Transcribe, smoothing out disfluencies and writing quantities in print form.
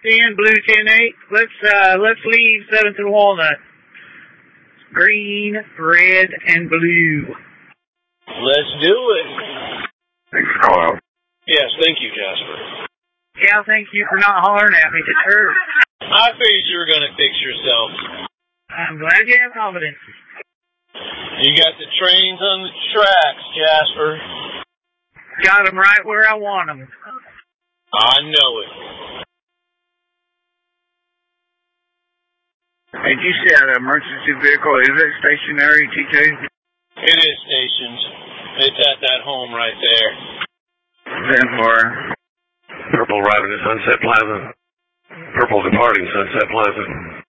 10, blue 10-8. Let's leave 7th and Walnut. Green, red, and blue. Let's do it. Thanks for calling. Yes, thank you, Jasper. Yeah, thank you for not hollering at me to church. I figured you were going to fix yourself. I'm glad you have confidence. You got the trains on the tracks, Jasper. Got them right where I want them. I know it. Hey, did you say an emergency vehicle? Is it stationary, TJ? It is stationed. It's at that home right there. Then for Purple arriving at Sunset Plaza. Purple departing Sunset Plaza.